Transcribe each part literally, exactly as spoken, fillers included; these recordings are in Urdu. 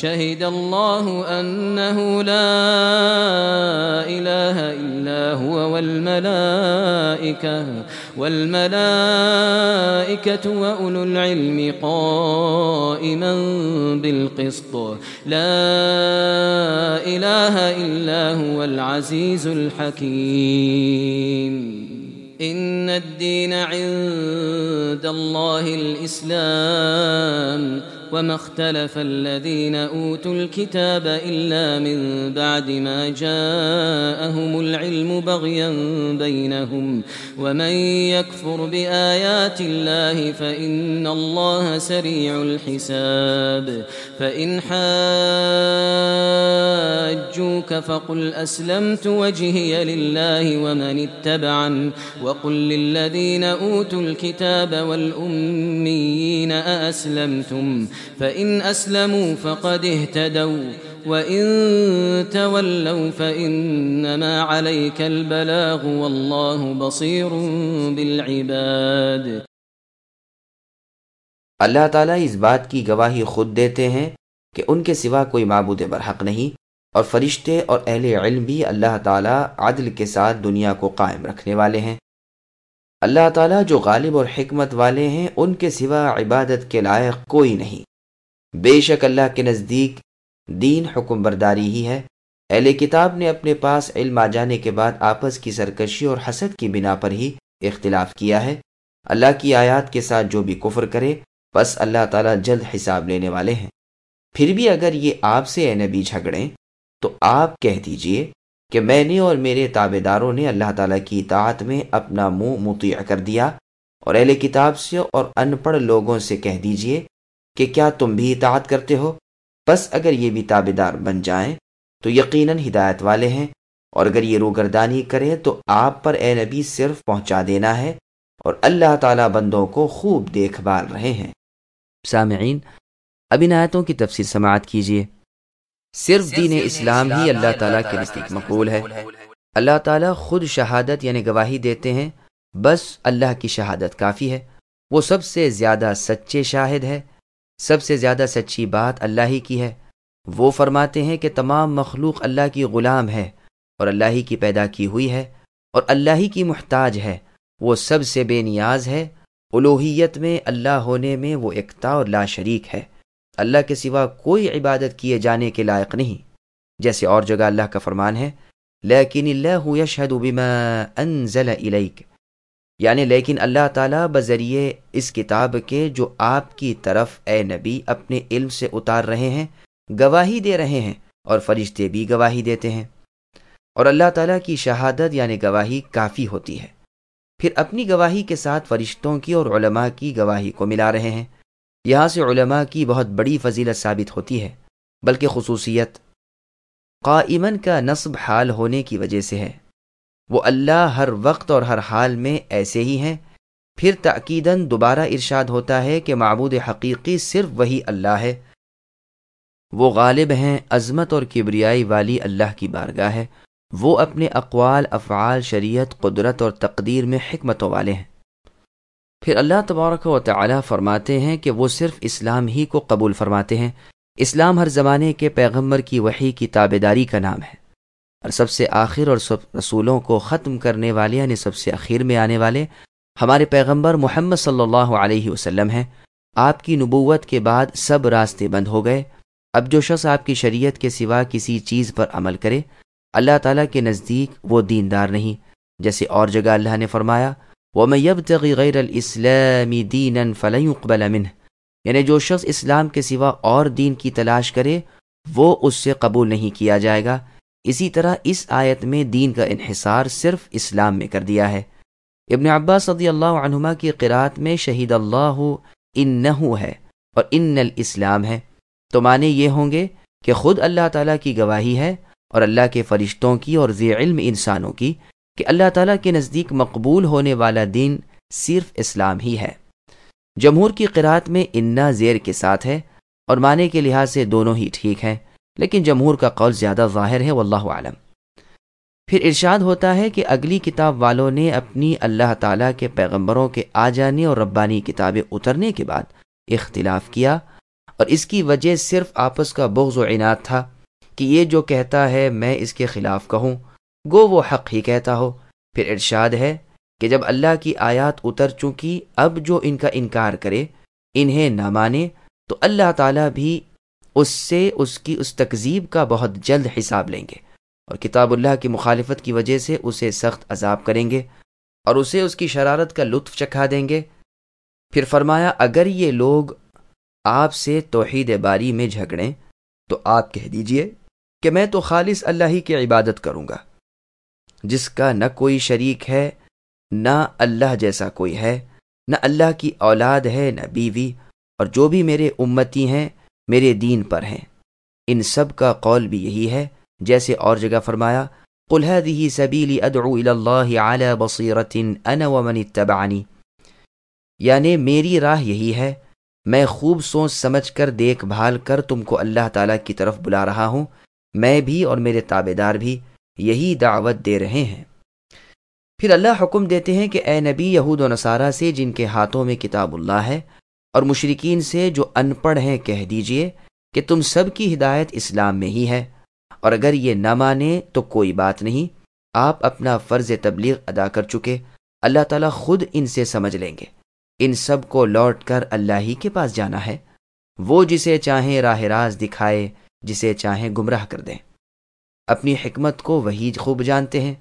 شهد الله أنه لا إله إلا هو والملائكة والملائكة وأولو العلم قائما بالقسط لا إله إلا هو العزيز الحكيم إن الدين عند الله الإسلام وما اختلف الذين أوتوا الكتاب إلا من بعد ما جاءهم العلم بغيا بينهم ومن يكفر بآيات الله فإن الله سريع الحساب فإن حاجوك فقل أسلمت وجهي لله ومن اتبعن وقل للذين أوتوا الكتاب والأميين أأسلمتم فإن أسلموا فقد اهتدوا وإن تولوا فإنما عليك البلاغ والله بصير بالعباد۔ اللہ تعالیٰ اس بات کی گواہی خود دیتے ہیں کہ ان کے سوا کوئی معبود برحق نہیں، اور فرشتے اور اہل علم بھی اللہ تعالیٰ عدل کے ساتھ دنیا کو قائم رکھنے والے ہیں۔ اللہ تعالیٰ جو غالب اور حکمت والے ہیں، ان کے سوا عبادت کے لائق کوئی نہیں۔ بے شک اللہ کے نزدیک دین حکم برداری ہی ہے۔ اہل کتاب نے اپنے پاس علم آ جانے کے بعد آپس کی سرکشی اور حسد کی بنا پر ہی اختلاف کیا ہے۔ اللہ کی آیات کے ساتھ جو بھی کفر کرے بس اللہ تعالیٰ جلد حساب لینے والے ہیں۔ پھر بھی اگر یہ آپ سے اے نبی جھگڑیں تو آپ کہہ دیجئے کہ میں نے اور میرے تابع داروں نے اللہ تعالیٰ کی اطاعت میں اپنا منہ مطیع کر دیا، اور اہل کتاب سے اور ان پڑھ لوگوں سے کہہ دیجئے کہ کیا تم بھی اطاعت کرتے ہو؟ بس اگر یہ بھی تابع دار بن جائیں تو یقیناً ہدایت والے ہیں، اور اگر یہ روگردانی کریں تو آپ پر اے نبی صرف پہنچا دینا ہے، اور اللہ تعالیٰ بندوں کو خوب دیکھ بھال رہے ہیں۔ سامعین، اب ان آیتوں کی تفسیر سماعت کیجیے۔ صرف دین اسلام ہی اللہ تعالیٰ کے نزدیک مقبول ہے۔ اللہ تعالیٰ خود شہادت یعنی گواہی دیتے ہیں، بس اللہ کی شہادت کافی ہے۔ وہ سب سے زیادہ سچے شاہد ہے، سب سے زیادہ سچی بات اللہ ہی کی ہے۔ وہ فرماتے ہیں کہ تمام مخلوق اللہ کی غلام ہے اور اللہ ہی کی پیدا کی ہوئی ہے اور اللہ ہی کی محتاج ہے۔ وہ سب سے بے نیاز ہے، الوہیت میں اللہ ہونے میں وہ یکتا اور لا شریک ہے۔ اللہ کے سوا کوئی عبادت کیے جانے کے لائق نہیں، جیسے اور جگہ اللہ کا فرمان ہے لیکن اللہ یشہد بما انزل الیک، یعنی لیکن اللہ تعالیٰ بذریعے اس کتاب کے جو آپ کی طرف اے نبی اپنے علم سے اتار رہے ہیں گواہی دے رہے ہیں، اور فرشتے بھی گواہی دیتے ہیں، اور اللہ تعالیٰ کی شہادت یعنی گواہی کافی ہوتی ہے۔ پھر اپنی گواہی کے ساتھ فرشتوں کی اور علماء کی گواہی کو ملا رہے ہیں۔ یہاں سے علماء کی بہت بڑی فضیلت ثابت ہوتی ہے، بلکہ خصوصیت قائمن کا نصب حال ہونے کی وجہ سے ہے۔ وہ اللہ ہر وقت اور ہر حال میں ایسے ہی ہیں۔ پھر تأکیداً دوبارہ ارشاد ہوتا ہے کہ معبود حقیقی صرف وہی اللہ ہے۔ وہ غالب ہیں، عظمت اور کبریائی والی اللہ کی بارگاہ ہے۔ وہ اپنے اقوال، افعال، شریعت، قدرت اور تقدیر میں حکمتوں والے ہیں۔ پھر اللہ تبارک و تعالی فرماتے ہیں کہ وہ صرف اسلام ہی کو قبول فرماتے ہیں۔ اسلام ہر زمانے کے پیغمبر کی وحی کی تابعداری کا نام ہے، اور سب سے آخر اور سب رسولوں کو ختم کرنے والے یعنی سب سے اخیر میں آنے والے ہمارے پیغمبر محمد صلی اللہ علیہ وسلم ہیں۔ آپ کی نبوت کے بعد سب راستے بند ہو گئے۔ اب جو شخص آپ کی شریعت کے سوا کسی چیز پر عمل کرے اللہ تعالیٰ کے نزدیک وہ دیندار نہیں، جیسے اور جگہ اللہ نے فرمایا وَمَن يَبْتَغِ غَيْرَ الْإِسْلَامِ دِينًا فَلَن يُقْبَلَ مِنْهُ، یعنی جو شخص اسلام کے سوا اور دین کی تلاش کرے وہ اس سے قبول نہیں کیا جائے گا۔ اسی طرح اس آیت میں دین کا انحصار صرف اسلام میں کر دیا ہے۔ ابن عباس رضی اللہ عنہما کی قرات میں شہید اللہ انہ ہے اور ان الاسلام ہے، تو معنی یہ ہوں گے کہ خود اللہ تعالیٰ کی گواہی ہے اور اللہ کے فرشتوں کی اور ذی علم انسانوں کی کہ اللہ تعالیٰ کے نزدیک مقبول ہونے والا دین صرف اسلام ہی ہے۔ جمہور کی قرات میں انا زیر کے ساتھ ہے اور معنی کے لحاظ سے دونوں ہی ٹھیک ہیں، لیکن جمہور کا قول زیادہ ظاہر ہے واللہ اعلم۔ پھر ارشاد ہوتا ہے کہ اگلی کتاب والوں نے اپنی اللہ تعالیٰ کے پیغمبروں کے آ جانے اور ربانی کتابیں اترنے کے بعد اختلاف کیا، اور اس کی وجہ صرف آپس کا بغض و عناد تھا کہ یہ جو کہتا ہے میں اس کے خلاف کہوں، گو وہ حق ہی کہتا ہو۔ پھر ارشاد ہے کہ جب اللہ کی آیات اتر چکی، اب جو ان کا انکار کرے، انہیں نہ مانے، تو اللہ تعالیٰ بھی اس سے اس کی اس تکذیب کا بہت جلد حساب لیں گے، اور کتاب اللہ کی مخالفت کی وجہ سے اسے سخت عذاب کریں گے اور اسے اس کی شرارت کا لطف چکھا دیں گے۔ پھر فرمایا اگر یہ لوگ آپ سے توحید باری میں جھگڑیں تو آپ کہہ دیجئے کہ میں تو خالص اللہ ہی کی عبادت کروں گا، جس کا نہ کوئی شریک ہے، نہ اللہ جیسا کوئی ہے، نہ اللہ کی اولاد ہے نہ بیوی، اور جو بھی میرے امتی ہیں میرے دین پر ہیں۔ ان سب کا قول بھی یہی ہے، جیسے اور جگہ فرمایا قل هذه سبیلی ادعو الی اللہ علی بصیرۃ انا ومن اتبعنی، یعنی میری راہ یہی ہے، میں خوب سوچ سمجھ کر دیکھ بھال کر تم کو اللہ تعالیٰ کی طرف بلا رہا ہوں، میں بھی اور میرے تابع دار بھی یہی دعوت دے رہے ہیں۔ پھر اللہ حکم دیتے ہیں کہ اے نبی یہود و نصارہ سے جن کے ہاتھوں میں کتاب اللہ ہے اور مشرکین سے جو ان پڑھ ہیں کہہ دیجئے کہ تم سب کی ہدایت اسلام میں ہی ہے، اور اگر یہ نہ مانے تو کوئی بات نہیں، آپ اپنا فرض تبلیغ ادا کر چکے، اللہ تعالیٰ خود ان سے سمجھ لیں گے۔ ان سب کو لوٹ کر اللہ ہی کے پاس جانا ہے، وہ جسے چاہیں راہ راست دکھائے، جسے چاہیں گمراہ کر دیں۔ اپنی حکمت کو وہی خوب جانتے ہیں۔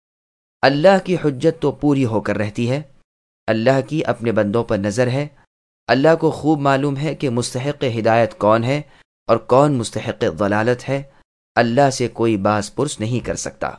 اللہ کی حجت تو پوری ہو کر رہتی ہے، اللہ کی اپنے بندوں پر نظر ہے، اللہ کو خوب معلوم ہے کہ مستحق ہدایت کون ہے اور کون مستحق ضلالت ہے، اللہ سے کوئی باز پرس نہیں کر سکتا۔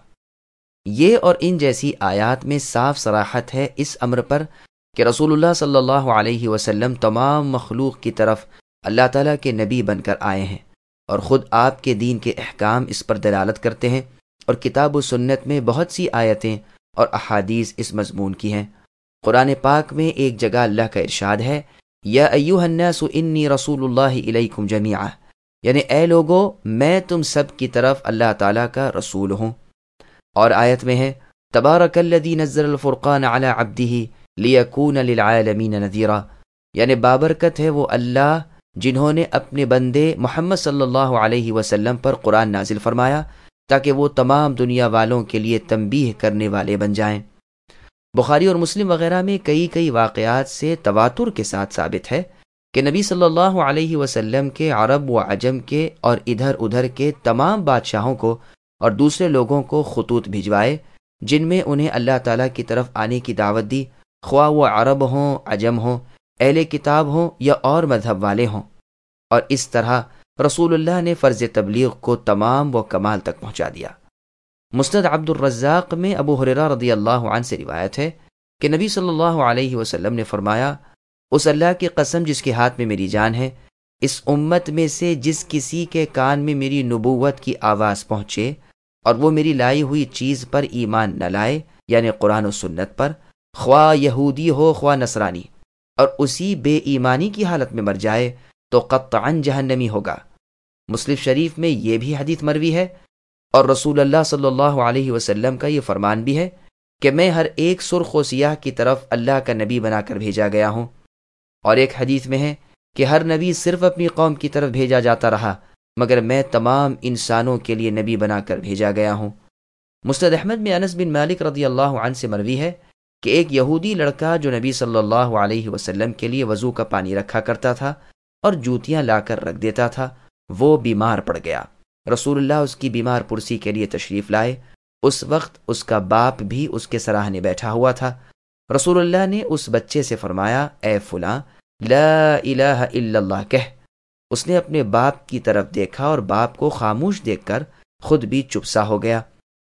یہ اور ان جیسی آیات میں صاف صراحت ہے اس امر پر کہ رسول اللہ صلی اللہ علیہ وسلم تمام مخلوق کی طرف اللہ تعالیٰ کے نبی بن کر آئے ہیں، اور خود آپ کے دین کے احکام اس پر دلالت کرتے ہیں، اور کتاب و سنت میں بہت سی آیتیں اور احادیث اس مضمون کی ہیں۔ قرآن پاک میں ایک جگہ اللہ کا ارشاد ہے یا ایھا الناس انی رسول اللہ الیکم جمیعا، یعنی اے لوگو میں تم سب کی طرف اللہ تعالیٰ کا رسول ہوں۔ اور آیت میں ہے تبارک الذی نزل الفرقان علی عبدہ لیکون للعالمین نذیرا، یعنی بابرکت ہے وہ اللہ جنہوں نے اپنے بندے محمد صلی اللہ علیہ وسلم پر قرآن نازل فرمایا تاکہ وہ تمام دنیا والوں کے لیے تنبیہ کرنے والے بن جائیں۔ بخاری اور مسلم وغیرہ میں کئی کئی واقعات سے تواتر کے ساتھ ثابت ہے کہ نبی صلی اللہ علیہ وسلم کے عرب و عجم کے اور ادھر ادھر کے تمام بادشاہوں کو اور دوسرے لوگوں کو خطوط بھجوائے جن میں انہیں اللہ تعالیٰ کی طرف آنے کی دعوت دی، خواہ وہ عرب ہوں، عجم ہوں، اہل کتاب ہوں یا اور مذہب والے ہوں، اور اس طرح رسول اللہ نے فرض تبلیغ کو تمام و کمال تک پہنچا دیا۔ مسند عبد الرزاق میں ابو ہریرہ رضی اللہ عنہ سے روایت ہے کہ نبی صلی اللہ علیہ وسلم نے فرمایا اس اللہ کی قسم جس کے ہاتھ میں میری جان ہے، اس امت میں سے جس کسی کے کان میں میری نبوت کی آواز پہنچے اور وہ میری لائی ہوئی چیز پر ایمان نہ لائے، یعنی قرآن و سنت پر، خواہ یہودی ہو خواہ نصرانی، اور اسی بے ایمانی کی حالت میں مر جائے تو قطعاً جہنمی ہوگا۔ مسلم شریف میں یہ بھی حدیث مروی ہے، اور رسول اللہ صلی اللہ علیہ وسلم کا یہ فرمان بھی ہے کہ میں ہر ایک سرخ و سیاہ کی طرف اللہ کا نبی بنا کر بھیجا گیا ہوں۔ اور ایک حدیث میں ہے کہ ہر نبی صرف اپنی قوم کی طرف بھیجا جاتا رہا، مگر میں تمام انسانوں کے لیے نبی بنا کر بھیجا گیا ہوں۔ مسند احمد میں انس بن مالک رضی اللہ عنہ سے مروی ہے کہ ایک یہودی لڑکا جو نبی صلی اللہ علیہ وسلم کے لیے وضو کا پانی رکھا کرتا تھا اور جوتیاں لا کر رکھ دیتا تھا، وہ بیمار پڑ گیا۔ رسول اللہ اس کی بیمار پرسی کے لیے تشریف لائے۔ اس وقت اس کا باپ بھی اس کے سراہنے بیٹھا ہوا تھا۔ رسول اللہ نے اس بچے سے فرمایا اے فلاں لا الہ الا اللہ کہہ۔ اس نے اپنے باپ کی طرف دیکھا اور باپ کو خاموش دیکھ کر خود بھی چپ سا ہو گیا۔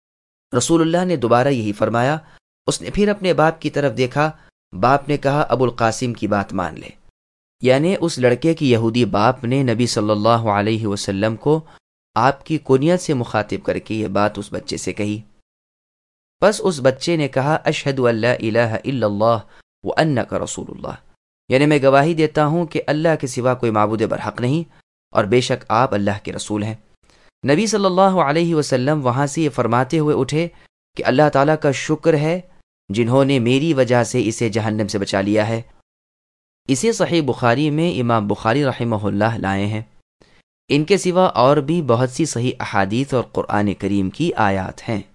رسول اللہ نے دوبارہ یہی فرمایا۔ اس نے پھر اپنے باپ کی طرف دیکھا، باپ نے کہا ابو القاسم کی بات مان لے، یعنی اس لڑکے کی یہودی باپ نے نبی صلی اللہ علیہ وسلم کو آپ کی کنیت سے مخاطب کر کے یہ بات اس بچے سے کہی۔ پس اس بچے نے کہا اشہد ان لا الہ الا اللہ وانک رسول اللہ، یعنی میں گواہی دیتا ہوں کہ اللہ کے سوا کوئی معبود برحق نہیں اور بے شک آپ اللہ کے رسول ہیں۔ نبی صلی اللہ علیہ وسلم وہاں سے یہ فرماتے ہوئے اٹھے کہ اللہ تعالیٰ کا شکر ہے جنہوں نے میری وجہ سے اسے جہنم سے بچا لیا ہے۔ اسے صحیح بخاری میں امام بخاری رحمہ اللہ لائے ہیں۔ ان کے سوا اور بھی بہت سی صحیح احادیث اور قرآن کریم کی آیات ہیں۔